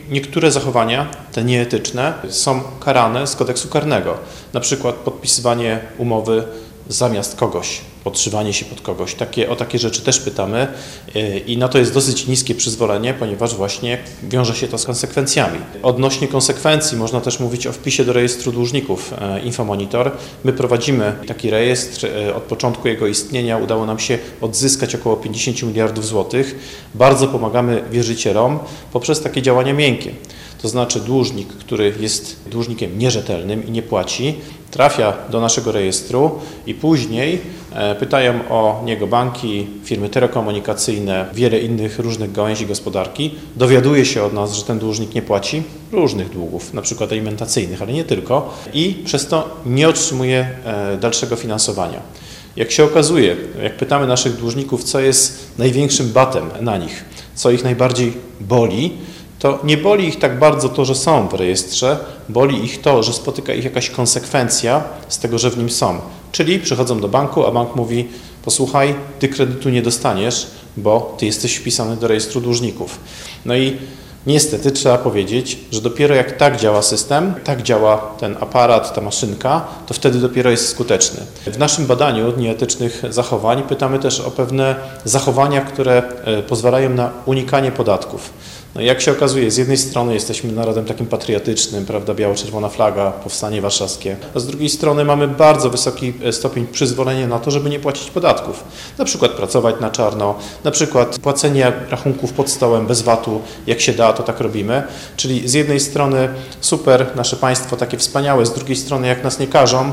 niektóre zachowania, te nieetyczne, są karane z kodeksu karnego. Na przykład podpisywanie umowy zamiast kogoś, podszywanie się pod kogoś. O takie rzeczy też pytamy i na to jest dosyć niskie przyzwolenie, ponieważ właśnie wiąże się to z konsekwencjami. Odnośnie konsekwencji można też mówić o wpisie do rejestru dłużników Infomonitor. My prowadzimy taki rejestr. Od początku jego istnienia udało nam się odzyskać około 50 miliardów złotych. Bardzo pomagamy wierzycielom poprzez takie działania miękkie. To znaczy dłużnik, który jest dłużnikiem nierzetelnym i nie płaci, trafia do naszego rejestru i później pytają o niego banki, firmy telekomunikacyjne, wiele innych różnych gałęzi gospodarki. Dowiaduje się od nas, że ten dłużnik nie płaci różnych długów, na przykład alimentacyjnych, ale nie tylko, i przez to nie otrzymuje dalszego finansowania. Jak się okazuje, jak pytamy naszych dłużników, co jest największym batem na nich, co ich najbardziej boli, to nie boli ich tak bardzo to, że są w rejestrze, boli ich to, że spotyka ich jakaś konsekwencja z tego, że w nim są. Czyli przychodzą do banku, a bank mówi: posłuchaj, ty kredytu nie dostaniesz, bo ty jesteś wpisany do rejestru dłużników. No i niestety trzeba powiedzieć, że dopiero jak tak działa system, tak działa ten aparat, ta maszynka, to wtedy dopiero jest skuteczny. W naszym badaniu nieetycznych zachowań pytamy też o pewne zachowania, które pozwalają na unikanie podatków. No i jak się okazuje, z jednej strony jesteśmy narodem takim patriotycznym, prawda, biało-czerwona flaga, powstanie warszawskie, a z drugiej strony mamy bardzo wysoki stopień przyzwolenia na to, żeby nie płacić podatków. Na przykład pracować na czarno, na przykład płacenie rachunków pod stołem bez VAT-u, jak się da, to tak robimy. Czyli z jednej strony super, nasze państwo takie wspaniałe, z drugiej strony jak nas nie karzą,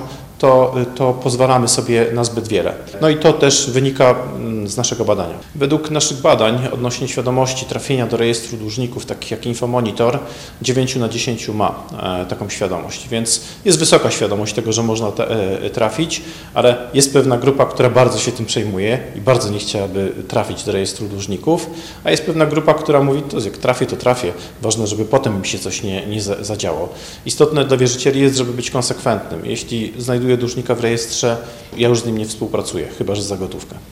to pozwalamy sobie na zbyt wiele. No i to też wynika z naszego badania. Według naszych badań odnośnie świadomości trafienia do rejestru dłużników, takich jak Infomonitor, 9 na 10 ma taką świadomość, więc jest wysoka świadomość tego, że można trafić, ale jest pewna grupa, która bardzo się tym przejmuje i bardzo nie chciałaby trafić do rejestru dłużników, a jest pewna grupa, która mówi: to jak trafię, to trafię. Ważne, żeby potem mi się coś nie zadziało. Istotne dla wierzycieli jest, żeby być konsekwentnym. Jeśli znajduję dłużnika w rejestrze, ja już z nim nie współpracuję, chyba że za gotówkę.